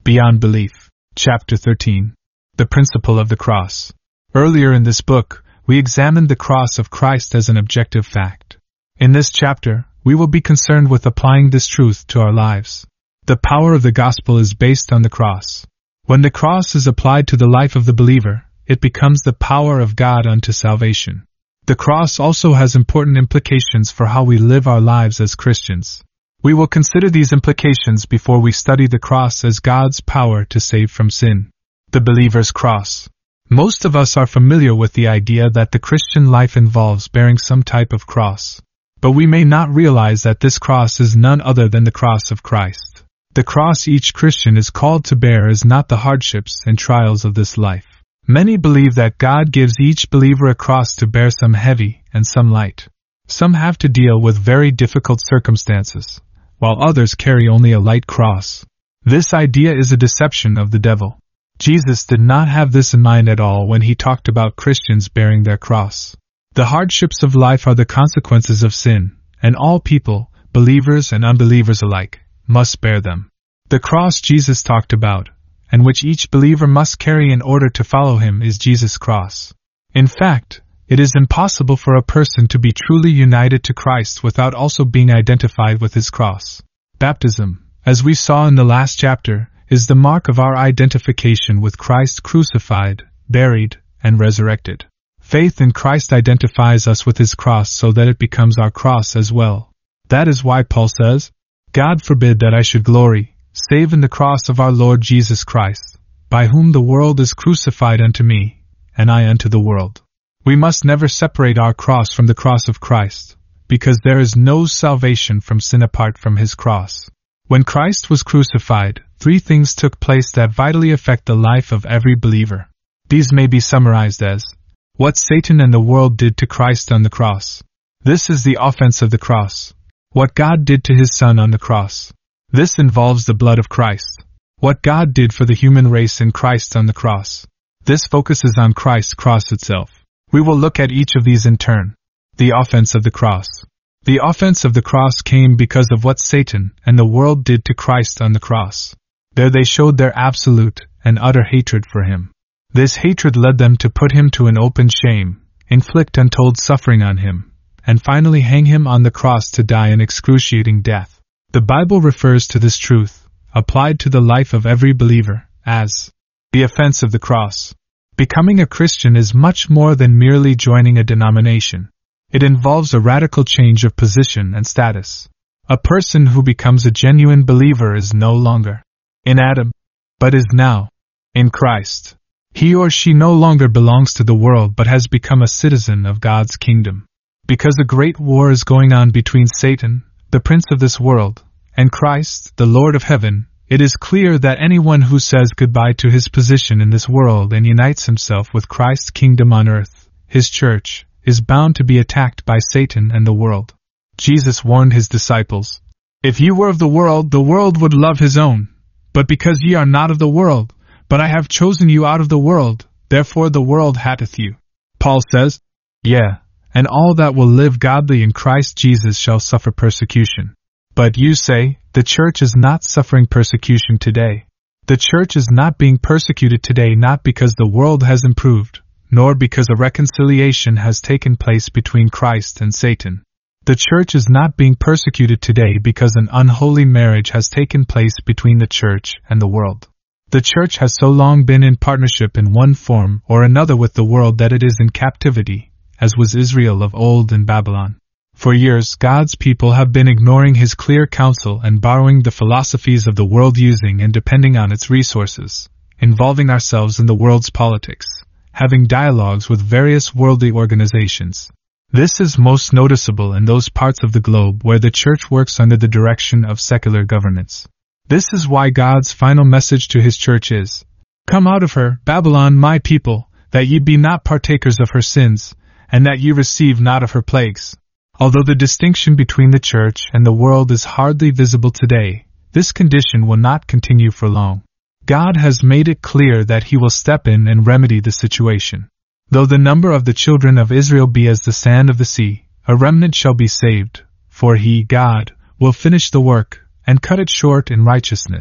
Beyond Belief. Chapter 13. The Principle of the Cross. Earlier in this book, we examined the cross of Christ as an objective fact. In this chapter, we will be concerned with applying this truth to our lives. The power of the gospel is based on the cross. When the cross is applied to the life of the believer, it becomes the power of God unto salvation. The cross also has important implications for how we live our lives as Christians. We will consider these implications before we study the cross as God's power to save from sin. The believer's cross. Most of us are familiar with the idea that the Christian life involves bearing some type of cross. But we may not realize that this cross is none other than the cross of Christ. The cross each Christian is called to bear is not the hardships and trials of this life. Many believe that God gives each believer a cross to bear, some heavy and some light. Some have to deal with very difficult circumstances, while others carry only a light cross. This idea is a deception of the devil. Jesus did not have this in mind at all when he talked about Christians bearing their cross. The hardships of life are the consequences of sin, and all people, believers and unbelievers alike, must bear them. The cross Jesus talked about, and which each believer must carry in order to follow him, is Jesus' cross. In fact, it is impossible for a person to be truly united to Christ without also being identified with his cross. Baptism, as we saw in the last chapter, is the mark of our identification with Christ crucified, buried, and resurrected. Faith in Christ identifies us with his cross so that it becomes our cross as well. That is why Paul says, "God forbid that I should glory, save in the cross of our Lord Jesus Christ, by whom the world is crucified unto me, and I unto the world." We must never separate our cross from the cross of Christ, because there is no salvation from sin apart from his cross. When Christ was crucified, 3 things took place that vitally affect the life of every believer. These may be summarized as what Satan and the world did to Christ on the cross. This is the offense of the cross. What God did to his Son on the cross. This involves the blood of Christ. What God did for the human race in Christ on the cross. This focuses on Christ's cross itself. We will look at each of these in turn. The offense of the cross. The offense of the cross came because of what Satan and the world did to Christ on the cross. There they showed their absolute and utter hatred for him. This hatred led them to put him to an open shame, inflict untold suffering on him, and finally hang him on the cross to die an excruciating death. The Bible refers to this truth, applied to the life of every believer, as the offense of the cross. Becoming a Christian is much more than merely joining a denomination. It involves a radical change of position and status. A person who becomes a genuine believer is no longer in Adam, but is now in Christ. He or she no longer belongs to the world but has become a citizen of God's kingdom. Because a great war is going on between Satan, the prince of this world, and Christ, the Lord of heaven, it is clear that anyone who says goodbye to his position in this world and unites himself with Christ's kingdom on earth, his church, is bound to be attacked by Satan and the world. Jesus warned his disciples, "If ye were of the world would love his own. But because ye are not of the world, but I have chosen you out of the world, therefore the world hateth you." Paul says, "Yea, and all that will live godly in Christ Jesus shall suffer persecution." But you say, the church is not suffering persecution today. The church is not being persecuted today not because the world has improved, nor because a reconciliation has taken place between Christ and Satan. The church is not being persecuted today because an unholy marriage has taken place between the church and the world. The church has so long been in partnership in one form or another with the world that it is in captivity, as was Israel of old in Babylon. For years, God's people have been ignoring his clear counsel and borrowing the philosophies of the world, using and depending on its resources, involving ourselves in the world's politics, having dialogues with various worldly organizations. This is most noticeable in those parts of the globe where the church works under the direction of secular governance. This is why God's final message to his church is, "Come out of her, Babylon, my people, that ye be not partakers of her sins, and that ye receive not of her plagues." Although the distinction between the church and the world is hardly visible today, this condition will not continue for long. God has made it clear that he will step in and remedy the situation. Though the number of the children of Israel be as the sand of the sea, a remnant shall be saved, for he, God, will finish the work, and cut it short in righteousness,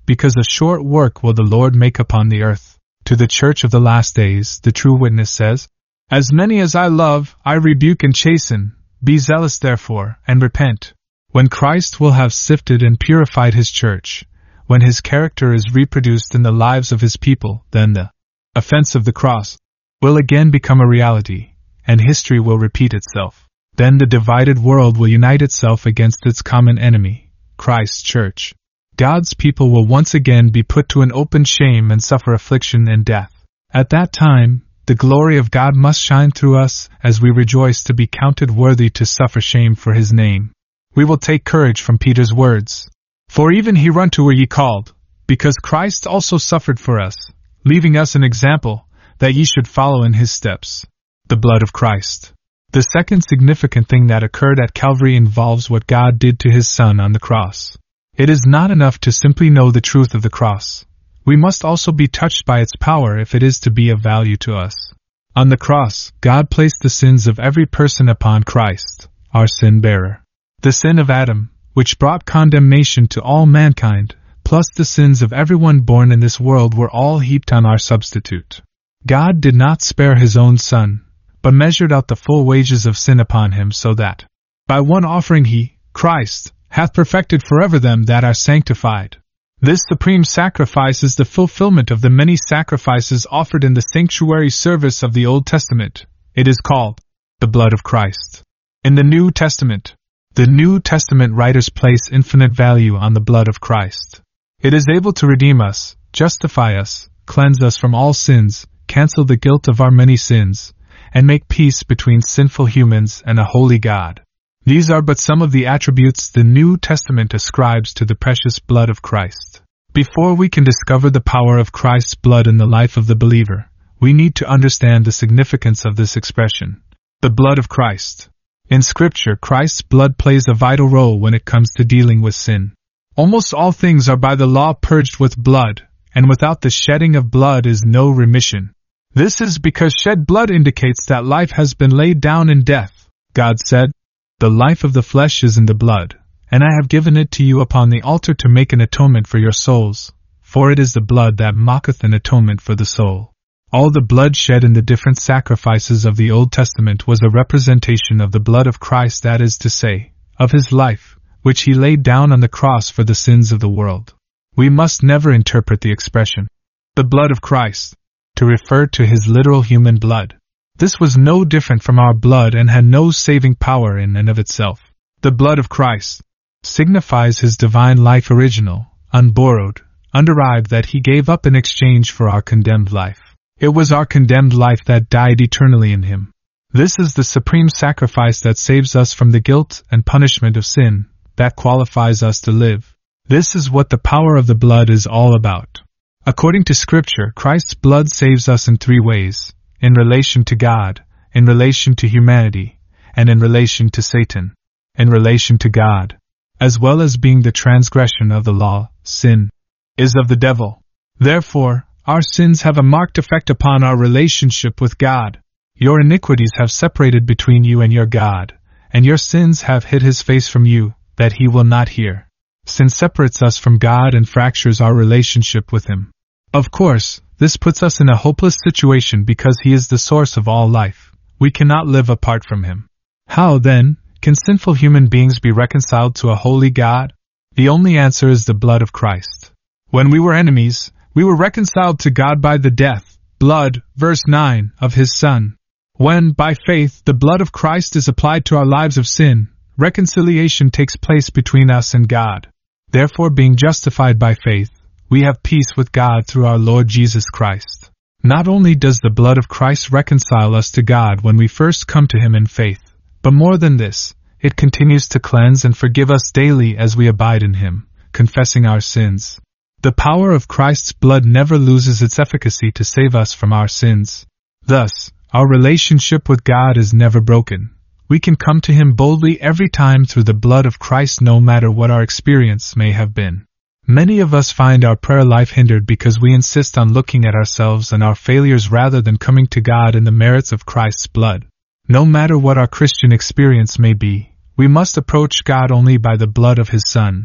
because a short work will the Lord make upon the earth. To the church of the last days, the true witness says, As many as I love, I rebuke and chasten. Be zealous therefore, and repent. When Christ will have sifted and purified his church, when his character is reproduced in the lives of his people, then the offense of the cross will again become a reality, and history will repeat itself. Then the divided world will unite itself against its common enemy, Christ's church. God's people will once again be put to an open shame and suffer affliction and death. At that time, the glory of God must shine through us as we rejoice to be counted worthy to suffer shame for his name. We will take courage from Peter's words. For even he run to where ye called, because Christ also suffered for us, leaving us an example, that ye should follow in his steps. The blood of Christ. The second significant thing that occurred at Calvary involves what God did to his Son on the cross. It is not enough to simply know the truth of the cross. We must also be touched by its power if it is to be of value to us. On the cross, God placed the sins of every person upon Christ, our sin-bearer. The sin of Adam, which brought condemnation to all mankind, plus the sins of everyone born in this world were all heaped on our substitute. God did not spare his own Son, but measured out the full wages of sin upon him so that, by one offering he, Christ, hath perfected forever them that are sanctified. This supreme sacrifice is the fulfillment of the many sacrifices offered in the sanctuary service of the Old Testament. It is called the blood of Christ. In the New Testament, the New Testament writers place infinite value on the blood of Christ. It is able to redeem us, justify us, cleanse us from all sins, cancel the guilt of our many sins, and make peace between sinful humans and a holy God. These are but some of the attributes the New Testament ascribes to the precious blood of Christ. Before we can discover the power of Christ's blood in the life of the believer, we need to understand the significance of this expression, the blood of Christ. In Scripture, Christ's blood plays a vital role when it comes to dealing with sin. Almost all things are by the law purged with blood, and without the shedding of blood is no remission. This is because shed blood indicates that life has been laid down in death. God said, The life of the flesh is in the blood, and I have given it to you upon the altar to make an atonement for your souls, for it is the blood that maketh an atonement for the soul. All the blood shed in the different sacrifices of the Old Testament was a representation of the blood of Christ, that is to say, of his life, which he laid down on the cross for the sins of the world. We must never interpret the expression, the blood of Christ, to refer to his literal human blood. This was no different from our blood and had no saving power in and of itself. The blood of Christ signifies his divine life, original, unborrowed, underived, that he gave up in exchange for our condemned life. It was our condemned life that died eternally in him. This is the supreme sacrifice that saves us from the guilt and punishment of sin, that qualifies us to live. This is what the power of the blood is all about. According to Scripture, Christ's blood saves us in three ways: in relation to God, in relation to humanity, and in relation to Satan. In relation to God, as well as being the transgression of the law, sin is of the devil. Therefore, our sins have a marked effect upon our relationship with God. Your iniquities have separated between you and your God, and your sins have hid his face from you, that he will not hear. Sin separates us from God and fractures our relationship with him. Of course, this puts us in a hopeless situation because he is the source of all life. We cannot live apart from him. How, then, can sinful human beings be reconciled to a holy God? The only answer is the blood of Christ. When we were enemies, we were reconciled to God by the death, blood, verse 9, of his Son. When, by faith, the blood of Christ is applied to our lives of sin, reconciliation takes place between us and God. Therefore, being justified by faith, we have peace with God through our Lord Jesus Christ. Not only does the blood of Christ reconcile us to God when we first come to him in faith, but more than this, it continues to cleanse and forgive us daily as we abide in him, confessing our sins. The power of Christ's blood never loses its efficacy to save us from our sins. Thus, our relationship with God is never broken. We can come to him boldly every time through the blood of Christ, no matter what our experience may have been. Many of us find our prayer life hindered because we insist on looking at ourselves and our failures rather than coming to God in the merits of Christ's blood. No matter what our Christian experience may be, we must approach God only by the blood of his Son.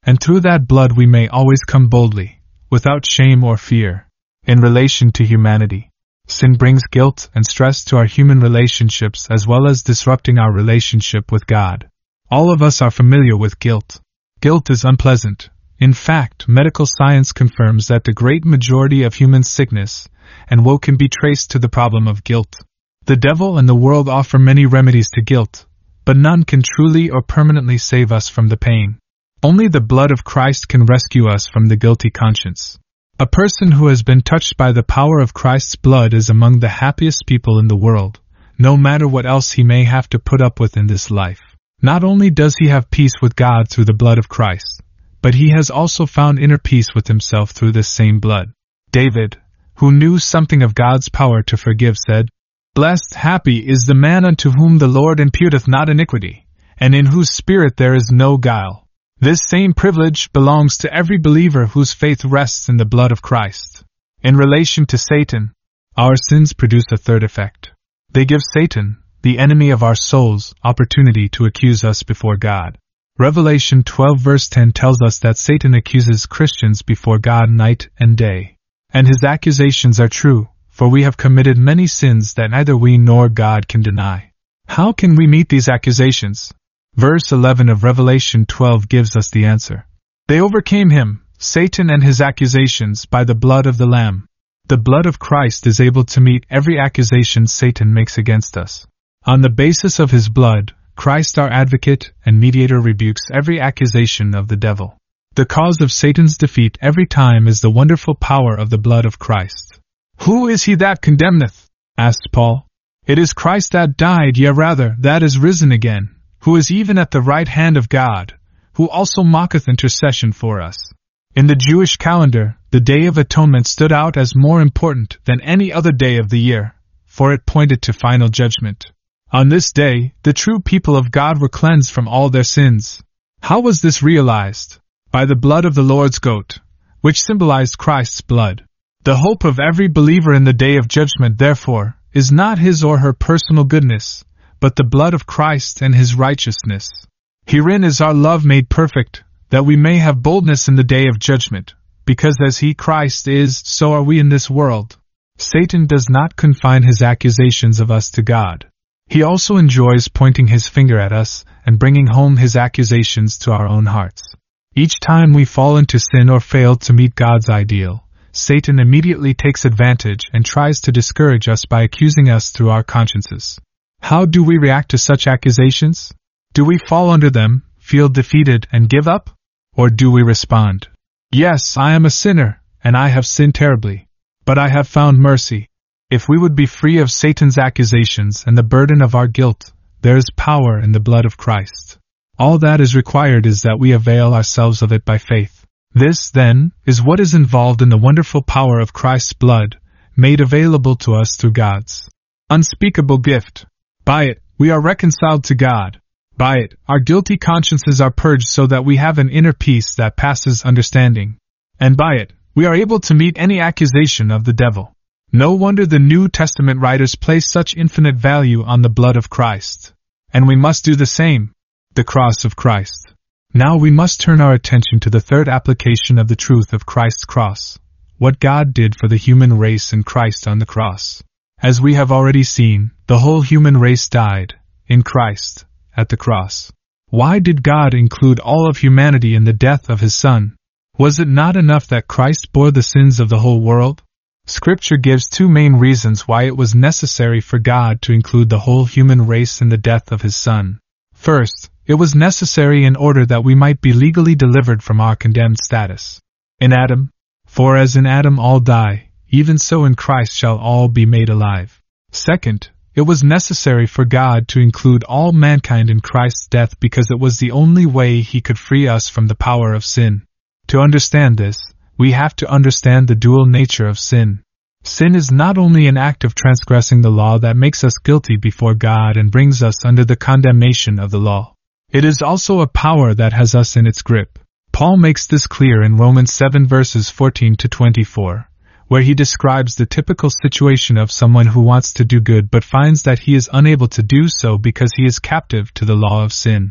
and through that blood we may always come boldly, without shame or fear. In relation to humanity, sin brings guilt and stress to our human relationships as well as disrupting our relationship with God. All of us are familiar with guilt. Guilt is unpleasant. In fact, medical science confirms that the great majority of human sickness and woe can be traced to the problem of guilt. The devil and the world offer many remedies to guilt, but none can truly or permanently save us from the pain. Only the blood of Christ can rescue us from the guilty conscience. A person who has been touched by the power of Christ's blood is among the happiest people in the world, no matter what else he may have to put up with in this life. Not only does he have peace with God through the blood of Christ, but he has also found inner peace with himself through this same blood. David, who knew something of God's power to forgive, said, "Blessed, happy is the man unto whom the Lord imputeth not iniquity, and in whose spirit there is no guile." This same privilege belongs to every believer whose faith rests in the blood of Christ. In relation to Satan, our sins produce a third effect. They give Satan, the enemy of our souls, opportunity to accuse us before God. Revelation 12 verse 10 tells us that Satan accuses Christians before God night and day. And his accusations are true, for we have committed many sins that neither we nor God can deny. How can we meet these accusations? Verse 11 of Revelation 12 gives us the answer. They overcame him, Satan and his accusations, by the blood of the Lamb. The blood of Christ is able to meet every accusation Satan makes against us. On the basis of his blood, Christ our advocate and mediator rebukes every accusation of the devil. The cause of Satan's defeat every time is the wonderful power of the blood of Christ. "Who is he that condemneth?" asked Paul. "It is Christ that died, yea rather, that is risen again, who is even at the right hand of God, who also maketh intercession for us." In the Jewish calendar, the Day of Atonement stood out as more important than any other day of the year, for it pointed to final judgment. On this day, the true people of God were cleansed from all their sins. How was this realized? By the blood of the Lord's goat, which symbolized Christ's blood. The hope of every believer in the day of judgment, therefore, is not his or her personal goodness, but the blood of Christ and his righteousness. Herein is our love made perfect, that we may have boldness in the day of judgment, because as he, Christ, is, so are we in this world. Satan does not confine his accusations of us to God. He also enjoys pointing his finger at us and bringing home his accusations to our own hearts. Each time we fall into sin or fail to meet God's ideal, Satan immediately takes advantage and tries to discourage us by accusing us through our consciences. How do we react to such accusations? Do we fall under them, feel defeated, and give up? Or do we respond, "Yes, I am a sinner, and I have sinned terribly, but I have found mercy"? If we would be free of Satan's accusations and the burden of our guilt, there is power in the blood of Christ. All that is required is that we avail ourselves of it by faith. This, then, is what is involved in the wonderful power of Christ's blood, made available to us through God's unspeakable gift. By it, we are reconciled to God. By it, our guilty consciences are purged so that we have an inner peace that passes understanding. And by it, we are able to meet any accusation of the devil. No wonder the New Testament writers place such infinite value on the blood of Christ. And we must do the same. The cross of Christ. Now we must turn our attention to the third application of the truth of Christ's cross, what God did for the human race in Christ on the cross. As we have already seen, the whole human race died, in Christ, at the cross. Why did God include all of humanity in the death of his Son? Was it not enough that Christ bore the sins of the whole world? Scripture gives two main reasons why it was necessary for God to include the whole human race in the death of his Son. First, it was necessary in order that we might be legally delivered from our condemned status. In Adam, for as in Adam all die, even so in Christ shall all be made alive. Second, it was necessary for God to include all mankind in Christ's death because it was the only way he could free us from the power of sin. To understand this, we have to understand the dual nature of sin. Sin is not only an act of transgressing the law that makes us guilty before God and brings us under the condemnation of the law. It is also a power that has us in its grip. Paul makes this clear in Romans 7 verses 14 to 24, where he describes the typical situation of someone who wants to do good but finds that he is unable to do so because he is captive to the law of sin.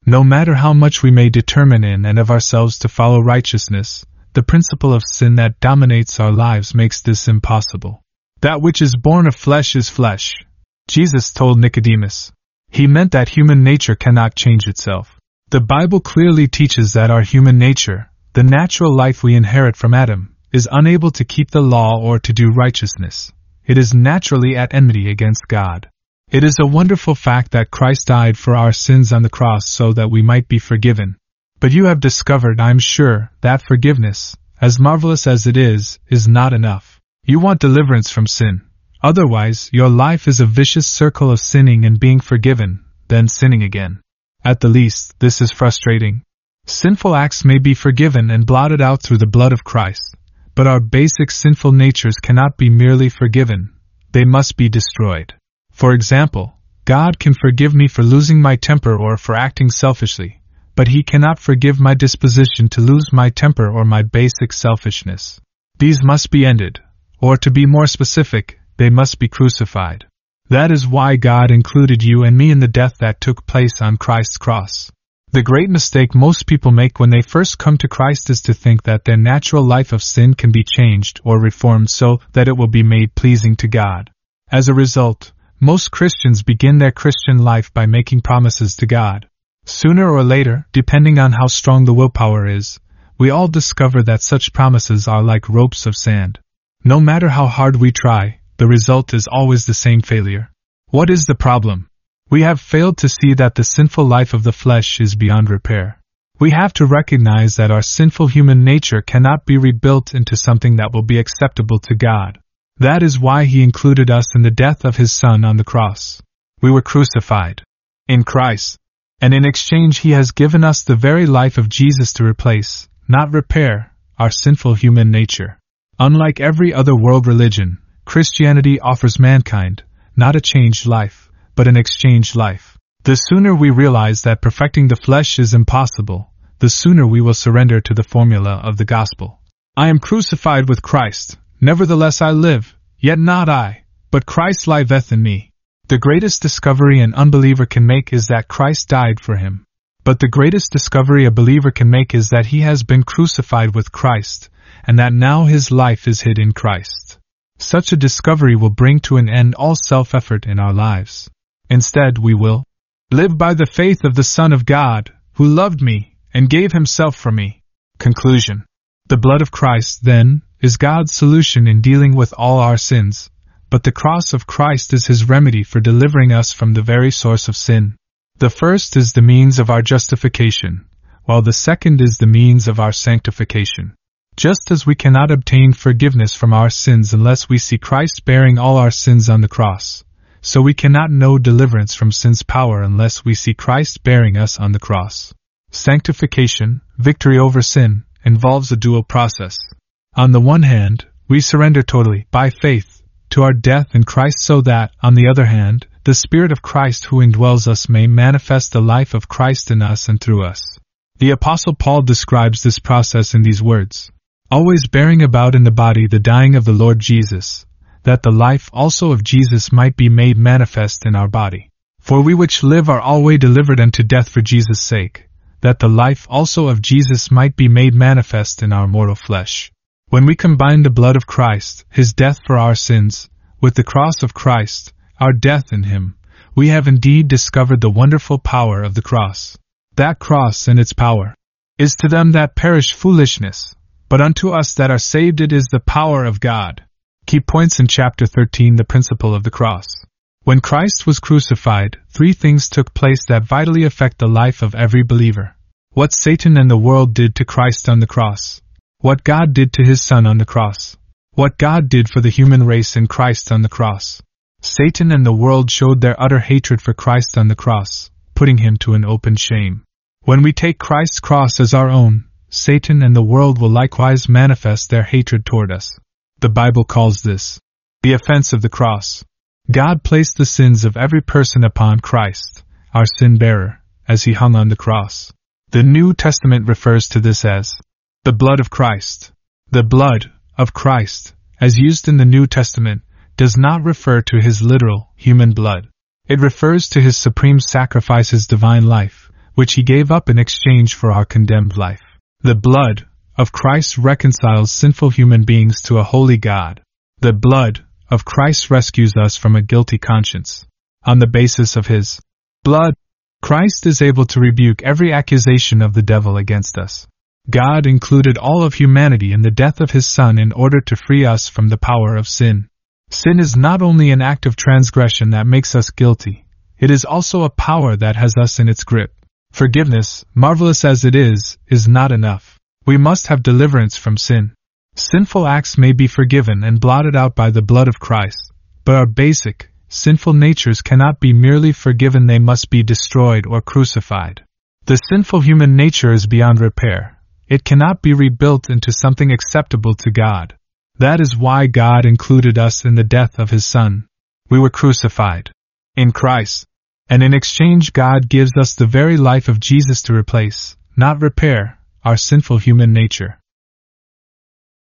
No matter how much we may determine in and of ourselves to follow righteousness, the principle of sin that dominates our lives makes this impossible. That which is born of flesh is flesh, Jesus told Nicodemus. He meant that human nature cannot change itself. The Bible clearly teaches that our human nature, the natural life we inherit from Adam, is unable to keep the law or to do righteousness. It is naturally at enmity against God. It is a wonderful fact that Christ died for our sins on the cross so that we might be forgiven. But you have discovered, I am sure, that forgiveness, as marvelous as it is not enough. You want deliverance from sin. Otherwise, your life is a vicious circle of sinning and being forgiven, then sinning again. At the least, this is frustrating. Sinful acts may be forgiven and blotted out through the blood of Christ, but our basic sinful natures cannot be merely forgiven. They must be destroyed. For example, God can forgive me for losing my temper or for acting selfishly, but He cannot forgive my disposition to lose my temper or my basic selfishness. These must be ended, or to be more specific, they must be crucified. That is why God included you and me in the death that took place on Christ's cross. The great mistake most people make when they first come to Christ is to think that their natural life of sin can be changed or reformed so that it will be made pleasing to God. As a result, most Christians begin their Christian life by making promises to God. Sooner or later, depending on how strong the willpower is, we all discover that such promises are like ropes of sand. No matter how hard we try, the result is always the same failure. What is the problem? We have failed to see that the sinful life of the flesh is beyond repair. We have to recognize that our sinful human nature cannot be rebuilt into something that will be acceptable to God. That is why He included us in the death of His Son on the cross. We were crucified in Christ, and in exchange He has given us the very life of Jesus to replace, not repair, our sinful human nature. Unlike every other world religion, Christianity offers mankind, not a changed life, but an exchanged life. The sooner we realize that perfecting the flesh is impossible, the sooner we will surrender to the formula of the gospel. I am crucified with Christ. Nevertheless I live, yet not I, but Christ liveth in me. The greatest discovery an unbeliever can make is that Christ died for him. But the greatest discovery a believer can make is that he has been crucified with Christ, and that now his life is hid in Christ. Such a discovery will bring to an end all self-effort in our lives. Instead, we will live by the faith of the Son of God, who loved me and gave himself for me. Conclusion. The blood of Christ, then, is God's solution in dealing with all our sins, but the cross of Christ is His remedy for delivering us from the very source of sin. The first is the means of our justification, while the second is the means of our sanctification. Just as we cannot obtain forgiveness from our sins unless we see Christ bearing all our sins on the cross, so we cannot know deliverance from sin's power unless we see Christ bearing us on the cross. Sanctification, victory over sin, involves a dual process. On the one hand, we surrender totally, by faith, to our death in Christ so that, on the other hand, the Spirit of Christ who indwells us may manifest the life of Christ in us and through us. The Apostle Paul describes this process in these words: always bearing about in the body the dying of the Lord Jesus, that the life also of Jesus might be made manifest in our body. For we which live are always delivered unto death for Jesus' sake, that the life also of Jesus might be made manifest in our mortal flesh. When we combine the blood of Christ, His death for our sins, with the cross of Christ, our death in Him, we have indeed discovered the wonderful power of the cross. That cross and its power is to them that perish foolishness, but unto us that are saved it is the power of God. Key points in chapter 13: the principle of the cross. When Christ was crucified, three things took place that vitally affect the life of every believer. What Satan and the world did to Christ on the cross. What God did to His Son on the cross. What God did for the human race in Christ on the cross. Satan and the world showed their utter hatred for Christ on the cross, putting Him to an open shame. When we take Christ's cross as our own, Satan and the world will likewise manifest their hatred toward us. The Bible calls this the offense of the cross. God placed the sins of every person upon Christ, our sin-bearer, as He hung on the cross. The New Testament refers to this as the blood of Christ. The blood of Christ, as used in the New Testament, does not refer to His literal, human blood. It refers to His supreme sacrifice, His divine life, which he gave up in exchange for our condemned life. The blood of Christ reconciles sinful human beings to a holy God. The blood of Christ rescues us from a guilty conscience. On the basis of his blood, Christ is able to rebuke every accusation of the devil against us. God included all of humanity in the death of his Son in order to free us from the power of sin. Sin is not only an act of transgression that makes us guilty, it is also a power that has us in its grip. Forgiveness, marvelous as it is not enough. We must have deliverance from sin. Sinful acts may be forgiven and blotted out by the blood of Christ, but our basic, sinful natures cannot be merely forgiven, they must be destroyed or crucified. The sinful human nature is beyond repair. It cannot be rebuilt into something acceptable to God. That is why God included us in the death of his Son. We were crucified in Christ, and in exchange God gives us the very life of Jesus to replace, not repair, our sinful human nature.